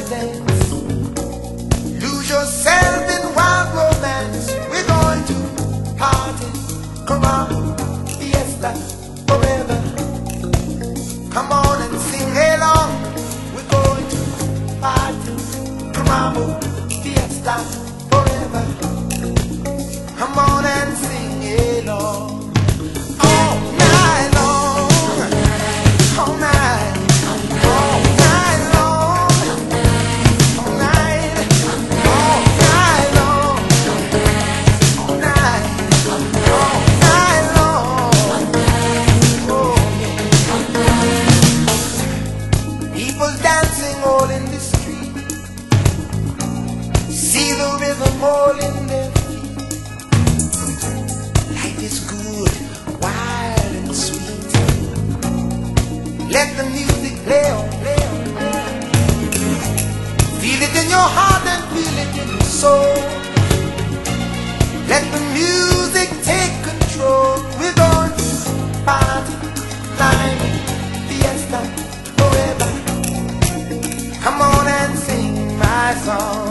dance. Lose yourself in wild romance. We're going to party, come on, fiesta, forever. Come on and sing along. We're going to party, come on, fiesta, forever. Come on and sing along. All night long, all night, all night long, all night, all night long, all night, all night long. Oh yeah. People dancing all in the street. See the rhythm all in their feet. Life is good, wild and sweet. Let the music play on, play on, play on. Feel it in your heart and feel it in your soul. Let the music take control. We're going to party, climbing, fiesta, forever. Come on and sing my song.